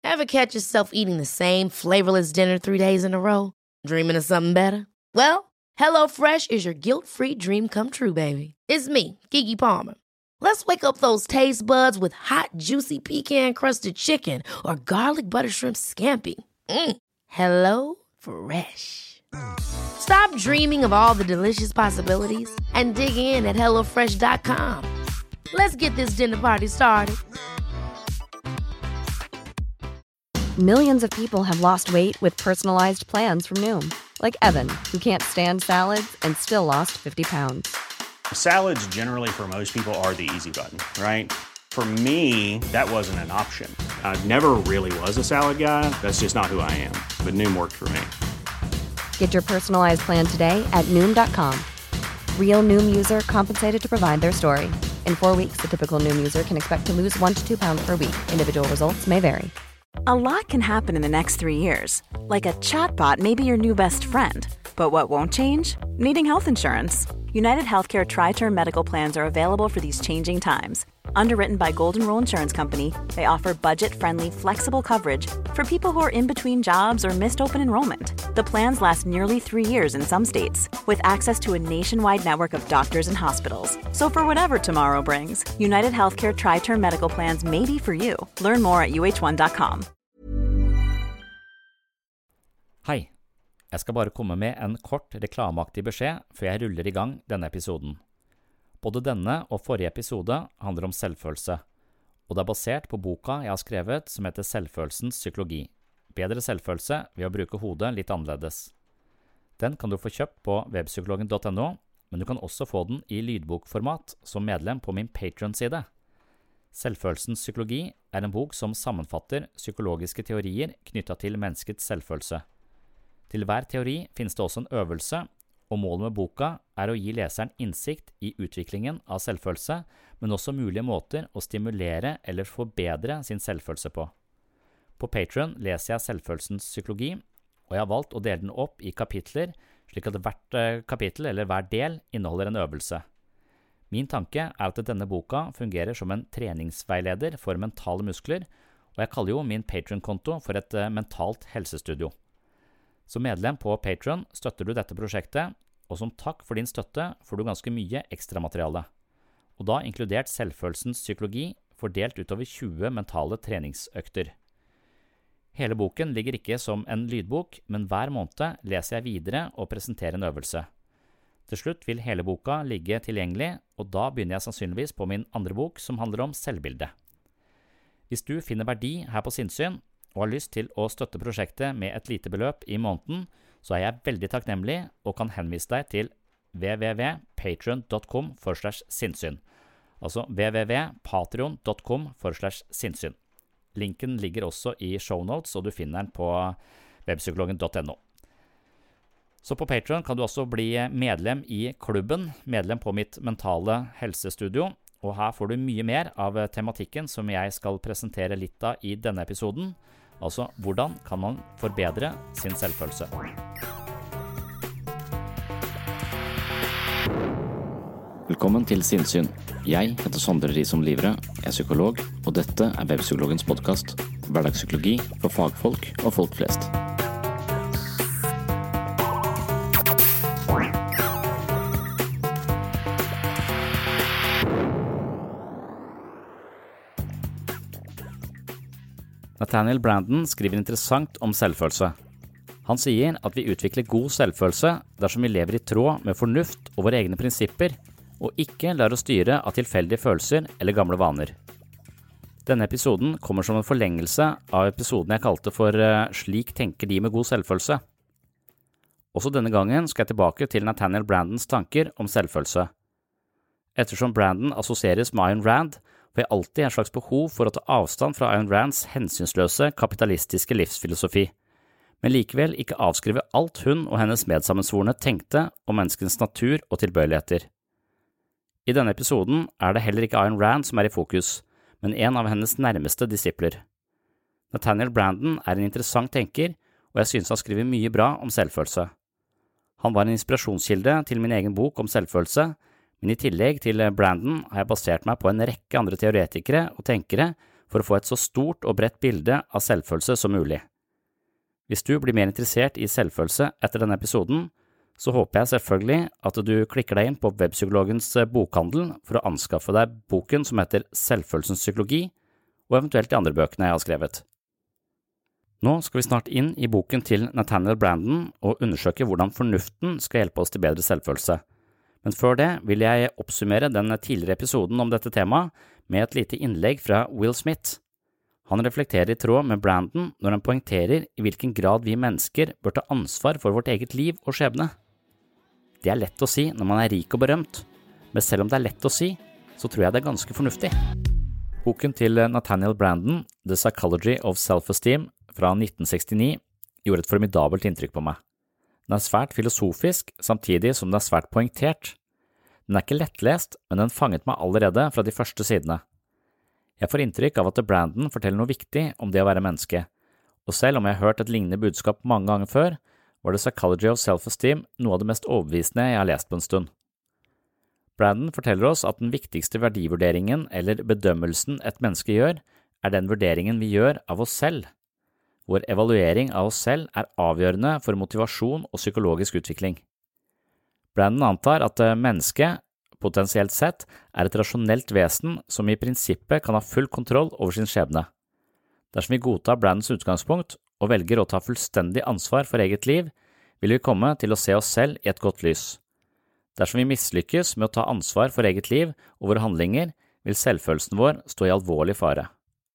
Ever catch yourself eating the same flavorless dinner 3 days in a row? Dreaming of something better? Well, HelloFresh is your guilt-free dream come true, baby. It's me, Keke Palmer. Let's wake up those taste buds with hot, juicy pecan-crusted chicken or garlic butter shrimp scampi. Hello Fresh. Stop dreaming of all the delicious possibilities and dig in at HelloFresh.com. Let's get this dinner party started. Millions of people have lost weight with personalized plans from Noom. Like Evan, who can't stand salads and still lost 50 pounds. Salads generally for most people are the easy button, right? For me, that wasn't an option. I never really was a salad guy. That's just not who I am. But Noom worked for me. Get your personalized plan today at Noom.com. Real Noom user compensated to provide their story. In 4 weeks, the typical Noom user can expect to lose 1 to 2 pounds per week. Individual results may vary. A lot can happen in the next 3 years. Like a chatbot may be your new best friend. But what won't change? Needing health insurance. United Healthcare Tri-Term Medical Plans are available for these changing times. Underwritten by Golden Rule Insurance Company, they offer budget-friendly, flexible coverage for people who are in between jobs or missed open enrollment. The plans last nearly 3 years in some states, with access to a nationwide network of doctors and hospitals. So for whatever tomorrow brings, United Healthcare Tri-Term Medical Plans may be for you. Learn more at uh1.com. Hei, jeg skal bare komme med en kort reklameaktig beskjed før jeg ruller i gang denne episoden. Både denne og forrige episode handler om selvfølelse, og det er basert på boka jeg har skrevet som heter Selvfølelsens psykologi. Bedre selvfølelse ved å bruke hodet litt annerledes. Den kan du få kjøpt på webpsykologen.no, men du kan også få den i lydbokformat som medlem på min Patreon-side. Selvfølelsens psykologi er en bok som sammenfatter psykologiske teorier knyttet til menneskets selvfølelse. Til hver teori finnes det også en øvelse, og målet med boka er å gi leseren innsikt i utviklingen av selvfølelse, men også mulige måter å stimulere eller forbedre sin selvfølelse på. På Patreon leser jeg Selvfølelsens psykologi, og jeg har valgt å dele den opp i kapitler, slik at hvert kapittel eller hver del inneholder en øvelse. Min tanke er at denne boka fungerer som en treningsveileder for mentale muskler, og jeg kaller jo min Patreon-konto for et mentalt helsestudio. Som medlem på Patreon støtter du dette prosjektet, og som takk for din støtte får du ganske mye ekstra materiale. Og da inkludert selvfølelsens psykologi fordelt utover 20 mentale treningsøkter. Hele boken ligger ikke som en lydbok, men hver måned leser jeg videre og presenterer en øvelse. Til slutt vil hele boka ligge tilgjengelig, og da begynner jeg sannsynligvis på min andre bok som handler om selvbilde. Hvis du finner verdi her på Sinnsyn, og har lyst til å støtte prosjektet med et lite beløp i måneden, så er jeg veldig takknemlig og kan henvise deg til www.patreon.com/sinnssyn. Altså www.patreon.com/sinnssyn. Linken ligger også i shownotes, og du finner den på webpsykologen.no. Så på Patreon kan du også bli medlem i klubben, medlem på mitt mentale helsestudio, og her får du mye mer av tematikken som jeg skal presentere litt av i denne episoden. Altså, hvordan kan man forbedre sin selvfølelse? Velkommen til Sinnsyn. Jeg heter Sondre Risom Livre, er psykolog, og dette er Webpsykologens podcast. Hverdagspsykologi for fagfolk og folk flest. Nathaniel Branden skriver interessant om selvfølelse. Han sier at vi utvikler god selvfølelse dersom vi lever i tråd med fornuft og våre egne prinsipper, og ikke lar oss styre av tilfeldige følelser eller gamle vaner. Denne episoden kommer som en forlengelse av episoden jeg kalte for «Slik tenker de med god selvfølelse». Også denne gangen skal jeg tilbake til Nathaniel Brandens tanker om selvfølelse. Ettersom Branden assosieres med Ayn Rand, får jeg alltid en slags behov for å ta avstand fra Ayn Rands hensynsløse kapitalistiske livsfilosofi, men likevel ikke avskrive alt hun og hennes medsammensvorne tenkte om menneskens natur og tilbøyeligheter. I denne episoden er det heller ikke Ayn Rand som er i fokus, men en av hennes nærmeste disipler. Nathaniel Branden er en interessant tenker, og jeg synes han skriver mye bra om selvfølelse. Han var en inspirasjonskilde til min egen bok om selvfølelse, men i tillegg til Branden har jeg basert meg på en rekke andre teoretikere og tenkere for å få et så stort og bredt bilde av selvfølelse som mulig. Hvis du blir mer interessert i selvfølelse etter denne episoden, så håper jeg selvfølgelig at du klikker deg inn på Webpsykologens bokhandel for å anskaffe deg boken som heter Selvfølelsens psykologi, og eventuelt de andre bøkene jeg har skrevet. Nå skal vi snart inn i boken til Nathaniel Branden og undersøke hvordan fornuften skal hjelpe oss til bedre selvfølelse. Men før det vil jeg oppsummere den tidligere episoden om dette temaet med et lite innlegg fra Will Smith. Han reflekterer i tråd med Branden når han poengterer i hvilken grad vi mennesker bør ta ansvar for vårt eget liv og skjebne. Det er lett å si når man er rik og berømt, men selv om det er lett å si, så tror jeg det er ganske fornuftig. Boken til Nathaniel Branden, The Psychology of Self-Esteem, fra 1969, gjorde et formidabelt inntrykk på meg. Den er svært filosofisk, samtidig som den er svært poengtert. Den er ikke lettlest, men den fanget meg allerede fra de første sidene. Jeg får inntrykk av at Branden forteller noe viktig om det å være menneske, og selv om jeg har hørt et lignende budskap mange ganger før, var The Psychology of Self-Esteem noe av det mest overbevisende jeg har lest på en stund. Branden forteller oss at den viktigste verdivurderingen eller bedømmelsen et menneske gjør, er den vurderingen vi gjør av oss selv. Vår evaluering av oss selv er avgjørende for motivasjon og psykologisk utvikling. Branden antar at mennesket, potensielt sett, er et rasjonelt vesen som i prinsippet kan ha full kontroll over sin skjebne. Dersom vi godtar Brandens utgangspunkt og velger å ta fullstendig ansvar for eget liv, vil vi komme til å se oss selv i et godt lys. Dersom vi mislykkes med å ta ansvar for eget liv og våre handlinger, vil selvfølelsen vår stå i alvorlig fare.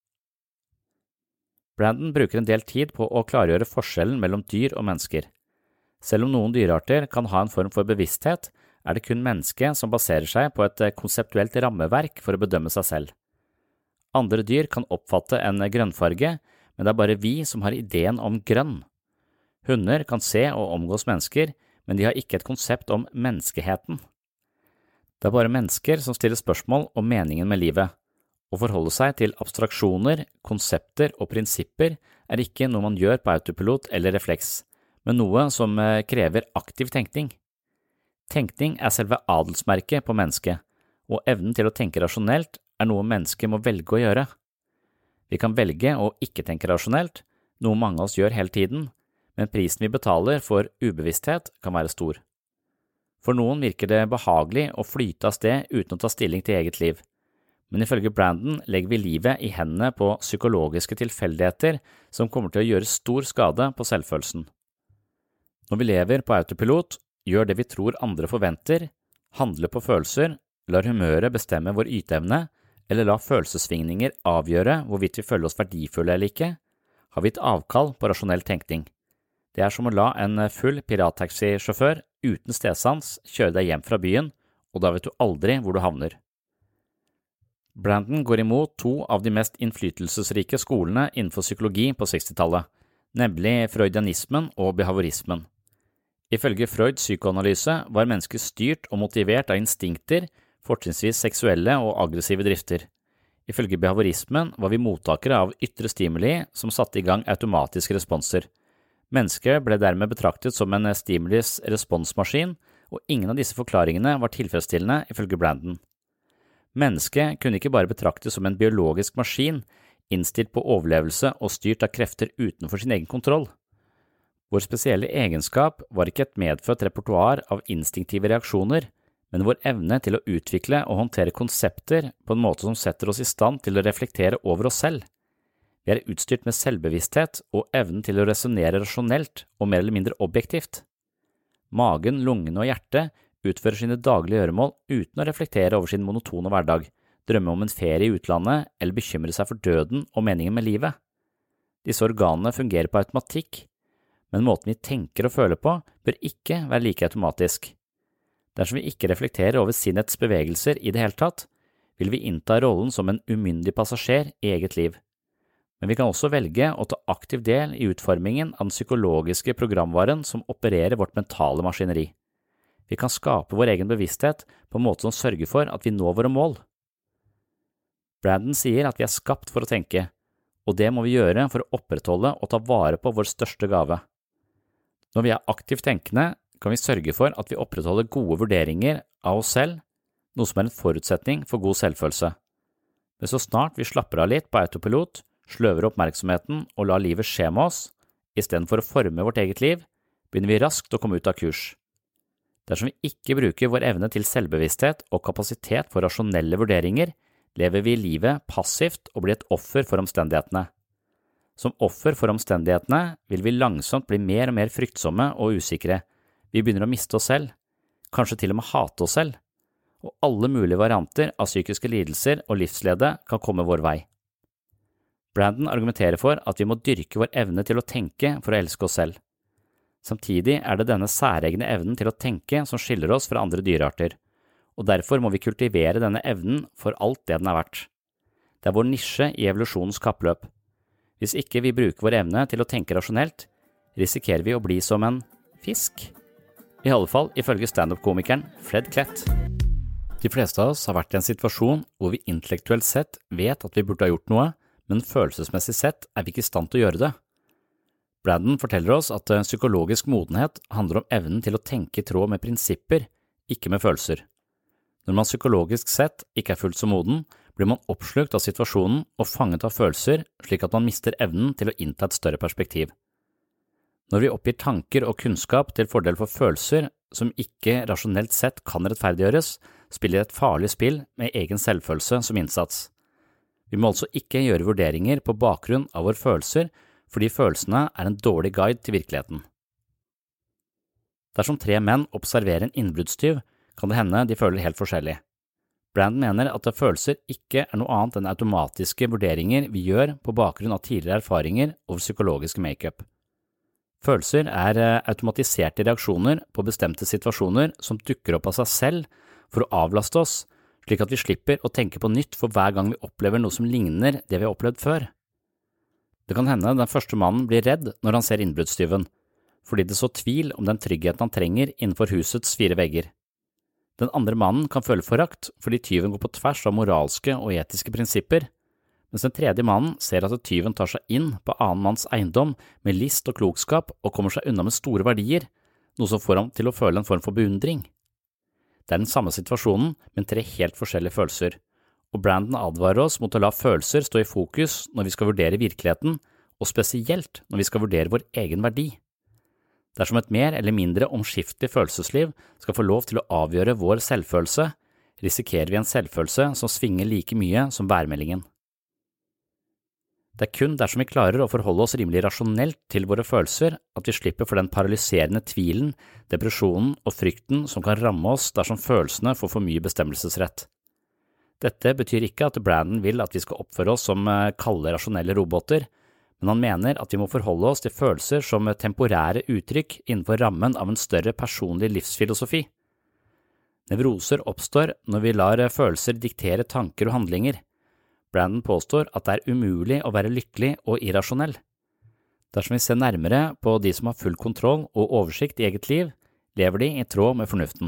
Branden bruker en del tid på å klargjøre forskjellen mellom dyr og mennesker. Selv om noen dyrearter kan ha en form for bevissthet, er det kun mennesket som baserer seg på et konseptuelt rammeverk for å bedømme seg selv. Andre dyr kan oppfatte en grønnfarge, men det er bare vi som har ideen om grønn. Hunder kan se og omgås mennesker, men de har ikke et konsept om menneskeheten. Det er bare mennesker som stiller spørsmål om meningen med livet. Å forholde seg til abstraksjoner, konsepter og prinsipper er ikke noe man gjør på autopilot eller refleks, men noe som krever aktiv tenkning. Tenkning er selve adelsmerket på mennesket, og evnen til å tenke rasjonelt er noe mennesket må velge å gjøre. Vi kan velge å ikke tenke rasjonelt, noe mange av oss gjør hele tiden, men prisen vi betaler for ubevissthet kan være stor. For noen virker det behagelig å flyte av sted uten å ta stilling til eget liv. Men ifølge Branden legger vi livet i hendene på psykologiske tilfeldigheter som kommer til å gjøre stor skade på selvfølelsen. Når vi lever på autopilot, gjør det vi tror andre forventer, handler på følelser, lar humøret bestemme vår yteevne, eller lar følelsessvingninger avgjøre hvorvidt vi føler oss verdifulle eller ikke, har vi et avkall på rasjonell tenkning. Det er som å la en full pirattaxisjåfør uten stedsans kjøre deg hjem fra byen, og da vet du aldri hvor du havner. Branden går imot to av de mest innflytelsesrike skolene innenfor psykologi på 60-tallet, nemlig freudianismen og behaviorismen. Ifølge Freuds psykoanalyse var mennesket styrt og motivert av instinkter, fortrinnsvis seksuelle og aggressive drifter. Ifølge behaviorismen var vi mottakere av ytre stimuli som satte i gang automatiske responser. Mennesket ble dermed betraktet som en stimulis responsmaskin, og ingen av disse forklaringene var tilfredsstillende ifølge Branden. Mennesket kunne ikke bare betraktes som en biologisk maskin, innstilt på overlevelse og styrt av krefter utenfor sin egen kontroll. Vår spesielle egenskap var ikke et medfødt repertoar av instinktive reaksjoner, men vår evne til å utvikle og håndtere konsepter på en måte som setter oss i stand til å reflektere over oss selv. Vi er utstyrt med selvbevissthet og evnen til å resonere rasjonelt og mer eller mindre objektivt. Magen, lungene og hjertet utfører sine daglige gjøremål uten å reflektere over sin monotone hverdag, drømme om en ferie i utlandet eller bekymre seg for døden og meningen med livet. Disse organene fungerer på automatikk, men måten vi tenker og føler på bør ikke være like automatisk. Dersom vi ikke reflekterer over sinnets bevegelser i det hele tatt, vil vi innta rollen som en umyndig passasjer i eget liv. Men vi kan også velge å ta aktiv del i utformingen av den psykologiske programvaren som opererer vårt mentale maskineri. Vi kan skape vår egen bevissthet på en måte som sørger for at vi når våre mål. Branden sier at vi er skapt for å tenke, og det må vi gjøre for å opprettholde og ta vare på vår største gave. Når vi er aktivt tenkende, kan vi sørge for at vi opprettholder gode vurderinger av oss selv, noe som er en forutsetning for god selvfølelse. Men så snart vi slapper av litt på autopilot, sløver oppmerksomheten og lar livet skje med oss, I stedet for å forme vårt eget liv, begynner vi raskt å komme ut av kurs. Dersom vi ikke bruker vår evne til selvbevissthet og kapasitet for rasjonelle vurderinger, lever vi livet passivt og blir et offer for omstendighetene. Som offer for omstendighetene vil vi langsomt bli mer og mer fryktsomme og usikre. Vi begynner å miste oss selv, kanskje til og med hate oss selv, og alle mulige varianter av psykiske lidelser og livslede kan komme vår vei. Brandon argumenterer for at vi må dyrke vår evne til å tenke for å elske oss selv. Samtidig det denne særegne evnen til å tenke som skiller oss fra andre dyrearter, og derfor må vi kultivere denne evnen for alt det den verdt. Det vår nisje I evolusjonens kappløp. Hvis ikke vi bruker vår evne til å tenke rasjonelt, risikerer vi å bli som en fisk. I alle fall ifølge stand-up-komikeren Fred Klett. De fleste av oss har vært I en situasjon hvor vi intellektuelt sett vet at vi burde ha gjort noe, men følelsesmessig sett vi ikke I stand til å gjøre det. Brandon forteller oss at psykologisk modenhet handler om evnen til å tenke I tråd med prinsipper, ikke med følelser. Når man psykologisk sett ikke fullt så moden, blir man oppslukt av situasjonen og fanget av følelser slik at man mister evnen til å innta et større perspektiv. Når vi oppgir tanker og kunnskap til fordel for følelser som ikke rasjonelt sett kan rettferdiggjøres, spiller et farlig spill med egen selvfølelse som innsats. Vi må altså ikke gjøre vurderinger på bakgrunn av våre følelser, fordi følelsene en dårlig guide til virkeligheten. Dersom 3 menn observerer en innbruddstyv, kan det hende de føler helt forskjellig. Brandon mener at følelser ikke noe annet enn automatiske vurderinger vi gjør på bakgrunn av tidligere erfaringer over psykologisk make-up. Følelser automatiserte reaksjoner på bestemte situasjoner som dukker opp av seg selv for å avlaste oss, slik at vi slipper å tenke på nytt for hver gang vi opplever noe som ligner det vi har opplevd før. Det kan hende den første mannen blir redd når han ser innbruddstyven, fordi det så tvil om den tryggheten han trenger innenfor husets 4 vegger. Den andre mannen kan føle forakt fordi tyven går på tvers av moralske og etiske prinsipper, mens den tredje mannen ser at tyven tar seg inn på annen manns eiendom med list og klokskap og kommer seg unna med store verdier, noe som får ham til å føle en form for beundring. Det den samme situasjonen, men 3 helt forskjellige følelser, og Brandon advarer oss mot å la følelser stå I fokus når vi skal vurdere virkeligheten, og spesielt når vi skal vurdere vår egen verdi. Dersom et mer eller mindre omskiftelig følelsesliv skal få lov til å avgjøre vår selvfølelse, risikerer vi en selvfølelse som svinger like mye som værmeldingen. Det kun dersom vi klarer å forholde oss rimelig rasjonelt til våre følelser at vi slipper for den paralyserende tvilen, depresjonen og frykten som kan ramme oss dersom følelsene får for mye bestemmelsesrett. Dette betyr ikke at Brandon vil at vi skal oppføre oss som kalde, rasjonelle roboter, men han mener at vi må forholde oss til følelser som temporære uttrykk innenfor rammen av en større personlig livsfilosofi. Nevroser oppstår når vi lar følelser diktere tanker og handlinger. Brandon påstår at det umulig å være lykkelig og irrasjonell. Dersom vi ser nærmere på de som har full kontroll og oversikt I eget liv, lever de I tråd med fornuften.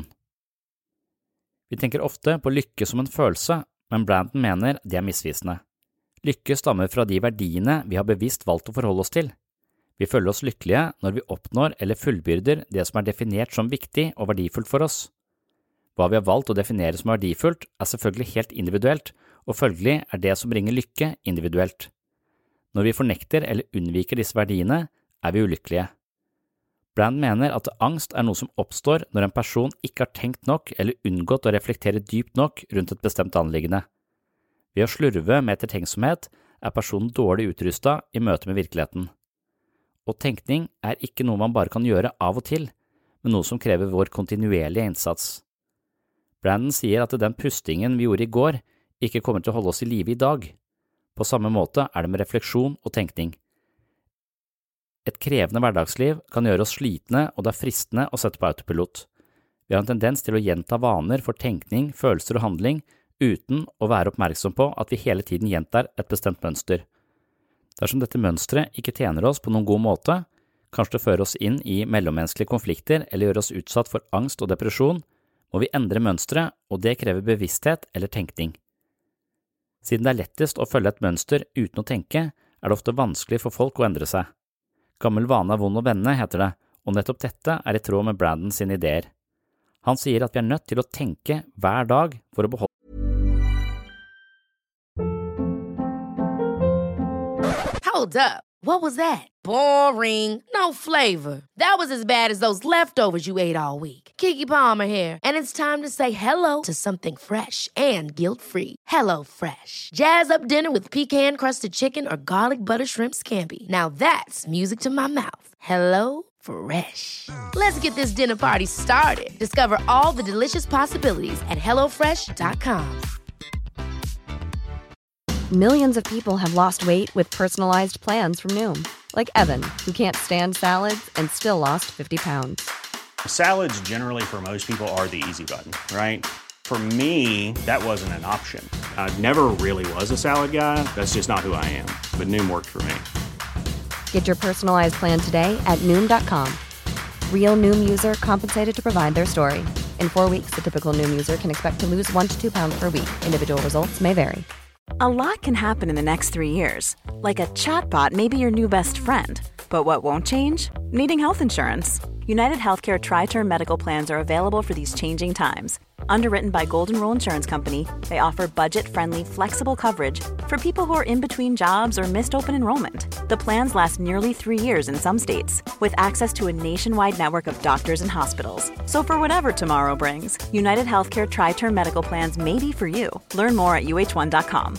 Vi tenker ofte på lykke som en følelse, men Brandon mener det misvisende. Lykke stammer fra de verdiene vi har bevisst valgt å forholde oss til. Vi føler oss lykkelige når vi oppnår eller fullbyrder det som definert som viktig og verdifullt for oss. Hva vi har valgt å definere som verdifullt selvfølgelig helt individuelt, og følgelig det som bringer lykke individuelt. Når vi fornekter eller unnviker disse verdiene, vi ulykkelige. Brandon mener at angst noe som oppstår når en person ikke har tenkt nok eller unngått å reflektere dypt nok rundt et bestemt anliggende. Ved å slurve med ettertenksomhet personen dårlig utrustet I møte med virkeligheten. Og tenkning ikke noe man bare kan gjøre av og til, men noe som krever vår kontinuerlige innsats. Brandon sier at den pustingen vi gjorde I går ikke kommer til å holde oss I live I dag. På samme måte det med refleksjon og tenkning. Et krevende hverdagsliv kan gjøre oss slitne, og det fristende å sette på autopilot. Vi har en tendens til å gjenta vaner for tenkning, følelser og handling, uten å være oppmerksom på at vi hele tiden gjentar et bestemt mønster. Dersom dette mønstret ikke tjener oss på noen god måte, kanskje det fører oss inn I mellommenneskelige konflikter eller gjør oss utsatt for angst og depresjon, må vi endre mønstret, og det krever bevissthet eller tenkning. Siden det lettest å følge et mønster uten å tenke, det ofte vanskelig for folk å endre seg. Gammel vane vond å vende, heter det, og nettopp dette I tråd med Brandon sine ideer. Han sier at vi nødt til å tenke hver dag for å beholde. Hold up. What was that? Boring. No flavor. That was as bad as those leftovers you ate all week. Keke Palmer here, and it's time to say hello to something fresh and guilt-free. Hello Fresh. Jazz up dinner with pecan-crusted chicken or garlic butter shrimp scampi. Now that's music to my mouth. Hello Fresh. Let's get this dinner party started. Discover all the delicious possibilities at hellofresh.com. Millions of people have lost weight with personalized plans from Noom. Like Evan, who can't stand salads and still lost 50 pounds. Salads generally for most people are the easy button, right? For me, that wasn't an option. I never really was a salad guy. That's just not who I am. But Noom worked for me. Get your personalized plan today at Noom.com. Real Noom user compensated to provide their story. In 4 weeks, the typical Noom user can expect to lose 1 to 2 pounds per week. Individual results may vary. A lot can happen in the next 3 years. Like a chatbot may be your new best friend. But what won't change? Needing health insurance. United Healthcare Tri-Term Medical Plans are available for these changing times. Underwritten by Golden Rule Insurance Company, they offer budget-friendly, flexible coverage for people who are in between jobs or missed open enrollment. The plans last nearly 3 years in some states, with access to a nationwide network of doctors and hospitals. So for whatever tomorrow brings, United Healthcare Tri-Term Medical Plans may be for you. Learn more at uh1.com.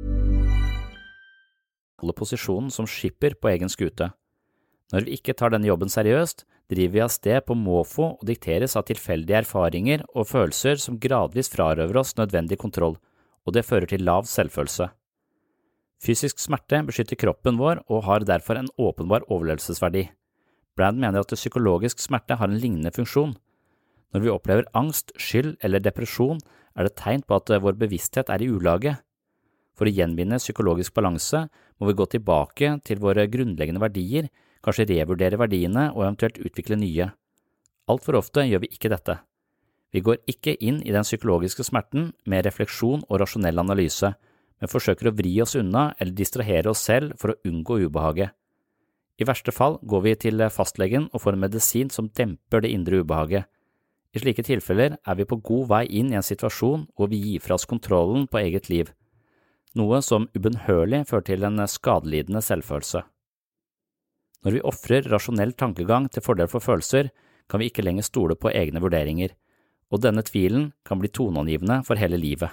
Posisjonen som skipper på egen skute. Når vi ikke tar denne jobben seriøst, driver vi av sted på måfå og dikteres av tilfeldige erfaringer og følelser som gradvis frarøver oss nødvendig kontroll, og det fører til lav selvfølelse. Fysisk smerte beskytter kroppen vår og har derfor en åpenbar overlevelsesverdi. Brand mener at psykologisk smerte har en lignende funksjon. Når vi opplever angst, skyld eller depresjon, er det tegn på at vår bevissthet er i ulage. For å gjenvinne psykologisk balanse må vi gå tilbake til våre grunnleggende verdier, kanskje revurdere verdiene og eventuelt utvikle nye. Alt for ofte gjør vi ikke dette. Vi går ikke inn i den psykologiske smerten med refleksjon og rasjonell analyse, men forsøker å vri oss unna eller distrahere oss selv for å unngå ubehaget. I verste fall går vi til fastlegen og får en medisin som demper det indre ubehaget. I slike tilfeller er vi på god vei inn i en situasjon hvor vi gir fra oss kontrollen på eget liv, noe som ubønnhørlig fører til en skadelidende selvfølelse. Når vi offrer rasjonell tankegang til fordel for følelser, kan vi ikke lenger stole på egne vurderinger, og denne tvilen kan bli toneangivende for hele livet.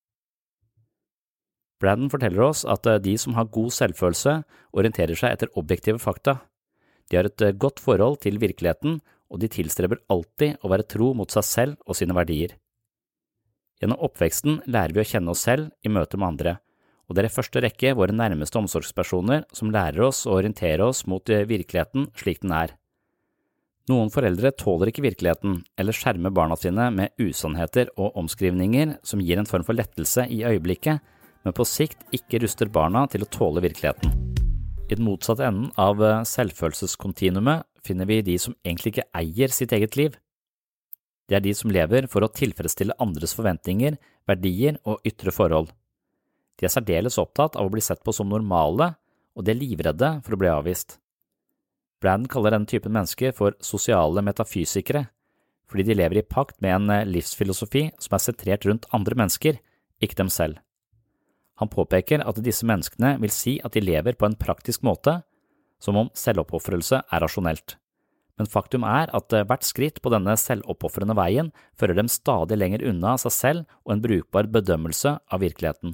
Braden forteller oss at de som har god selvfølelse orienterer seg etter objektive fakta. De har et godt forhold til virkeligheten, og de tilstreber alltid å være tro mot seg selv og sine verdier. Gjennom oppveksten lærer vi å kjenne oss selv i møte med andre, og det er i første rekke våre nærmeste omsorgspersoner som lærer oss å orientere oss mot virkeligheten slik den er. Noen foreldre tåler ikke virkeligheten, eller skjermer barna sine med usannheter og omskrivninger som gir en form for lettelse i øyeblikket, men på sikt ikke ruster barna til å tåle virkeligheten. I den motsatte enden av selvfølelseskontinuumet finner vi de som egentlig ikke eier sitt eget liv. Det er de som lever for å tilfredsstille andres forventninger, verdier og ytre forhold. De er særdeles opptatt av å bli sett på som normale, og de er livredde for å bli avvist. Brand kaller denne typen mennesker for sosiale metafysikere, fordi de lever i pakt med en livsfilosofi som er sentrert rundt andre mennesker, ikke dem selv. Han påpeker at disse menneskene vil si at de lever på en praktisk måte, som om selvoppofrelse er rasjonelt. Men faktum er at hvert skritt på denne selvoppofrende veien fører dem stadig lenger unna seg selv og en brukbar bedømmelse av virkeligheten.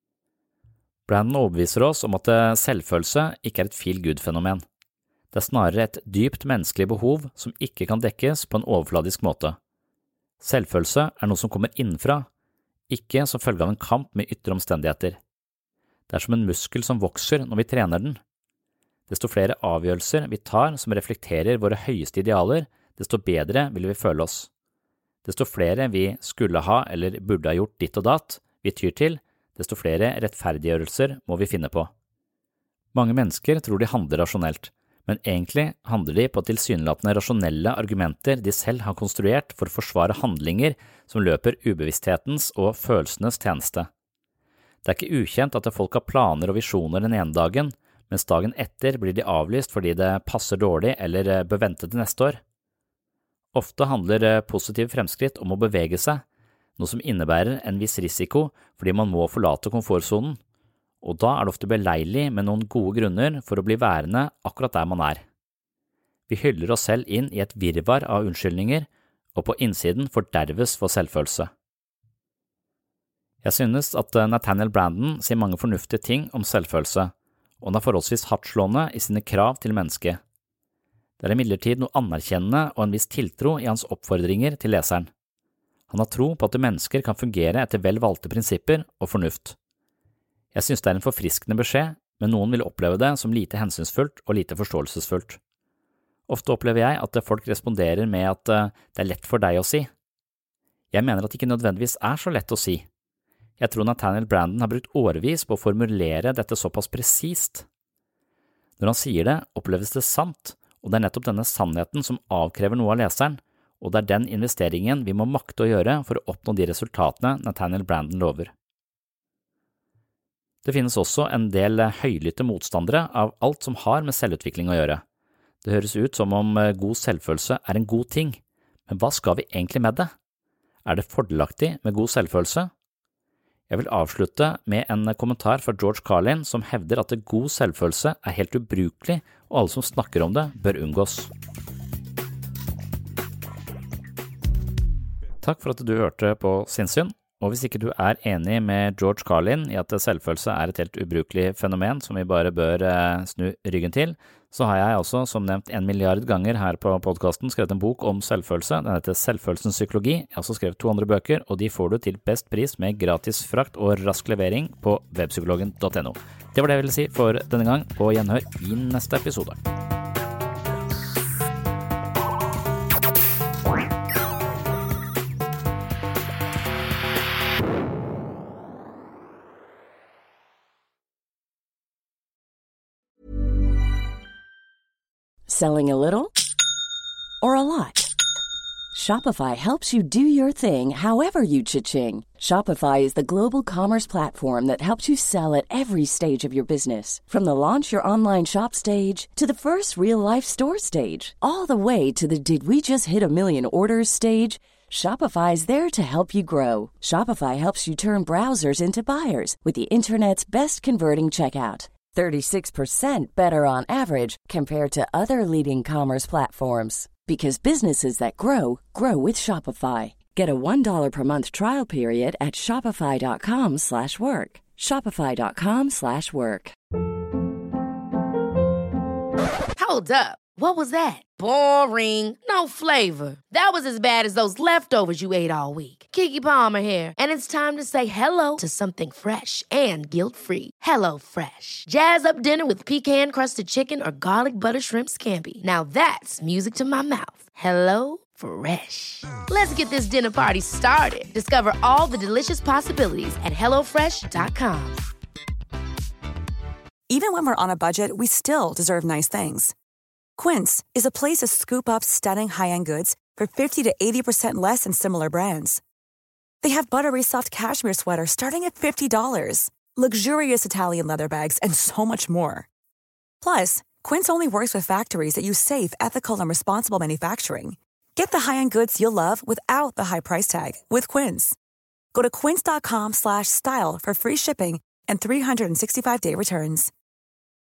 Brandon overbeviser oss om at selvfølelse ikke er et feel-good-fenomen. Det er snarere et dypt menneskelig behov som ikke kan dekkes på en overfladisk måte. Selvfølelse er noe som kommer innenfra, ikke som følge av en kamp med ytre omstendigheter. Det er som en muskel som vokser når vi trener den. Desto flere avgjørelser vi tar som reflekterer våre høyeste idealer, desto bedre vil vi føle oss. Desto flere vi skulle ha eller burde ha gjort ditt og datt, vi tyr til, desto flere rettferdiggjørelser må vi finne på. Mange mennesker tror de handler rasjonelt, men egentlig handler de på tilsynelatende rasjonelle argumenter de selv har konstruert for å forsvare handlinger som løper ubevissthetens og følelsenes tjeneste. Det er ikke ukjent at folk har planer og visjoner den ene dagen, mens dagen etter blir de avlyst fordi det passer dårlig eller bør vente til neste år. Ofte handler positiv fremskritt om å bevege seg, noe som innebærer en viss risiko fordi man må forlate komfortsonen, og da er det ofte beleilig med noen gode grunner for å bli værende akkurat der man er. Vi hyller oss selv inn i et virvar av unnskyldninger, og på innsiden forderves for selvfølelse. Jeg synes at Nathaniel Branden sier mange fornuftige ting om selvfølelse, og han er forholdsvis hardtslående i sine krav til mennesket. Det er imidlertid noe anerkjennende og en viss tiltro i hans oppfordringer til leseren. Han har tro på at mennesker kan fungere etter vel valgte prinsipper og fornuft. Jeg synes det er en forfriskende beskjed, men noen vil oppleve det som lite hensynsfullt og lite forståelsesfullt. Ofte opplever jeg at folk responderer med at det er lett for deg å si. Jeg mener at det ikke nødvendigvis er så lett å si. Jeg tror Nathaniel Branden har brukt årevis på å formulere dette såpass presist. Når han sier det, oppleves det sant, og det er nettopp denne sannheten som avkrever noe av leseren, og det er den investeringen vi må makte å gjøre for å oppnå de resultatene Nathaniel Branden lover. Det finnes også en del høylytte motstandere av alt som har med selvutvikling å gjøre. Det høres ut som om god selvfølelse er en god ting, men hva skal vi egentlig med det? Er det fordelaktig med god selvfølelse? Jeg vil avslutte med en kommentar fra George Carlin som hevder at god selvfølelse er helt ubrukelig, og alle som snakker om det bør unngås. Takk for at du hørte på Sinnsyn, og hvis ikke du er enig med George Carlin i at selvfølelse er et helt ubrukelig fenomen som vi bare bør snu ryggen til, så har jeg også, som nevnt 1 milliard ganger her på podcasten, skrevet en bok om selvfølelse. Den heter Selvfølelsens psykologi. Jeg har også skrevet 2 andre bøker, og de får du til best pris med gratis frakt og rask levering på webpsykologen.no. Det var det jeg ville si for denne gang. På gjenhør i neste episode. Selling a little or a lot? Shopify helps you do your thing however you cha-ching. Shopify is the global commerce platform that helps you sell at every stage of your business. From the launch your online shop stage to the first real-life store stage, all the way to the did we just hit a million orders stage. Shopify is there to help you grow. Shopify helps you turn browsers into buyers with the internet's best converting checkout. 36% better on average compared to other leading commerce platforms. Because businesses that grow, grow with Shopify. Get a $1 per month trial period at shopify.com/work. Shopify.com/work. Hold up. What was that? Boring. No flavor. That was as bad as those leftovers you ate all week. Keke Palmer here, and it's time to say hello to something fresh and guilt-free. Hello Fresh. Jazz up dinner with pecan-crusted chicken or garlic butter shrimp scampi. Now that's music to my mouth. Hello Fresh. Let's get this dinner party started. Discover all the delicious possibilities at hellofresh.com. Even when we're on a budget, we still deserve nice things. Quince is a place to scoop up stunning high-end goods for 50 to 80% less than similar brands. They have buttery soft cashmere sweaters starting at $50, luxurious Italian leather bags, and so much more. Plus, Quince only works with factories that use safe, ethical, and responsible manufacturing. Get the high-end goods you'll love without the high price tag with Quince. Go to quince.com/style for free shipping and 365-day returns.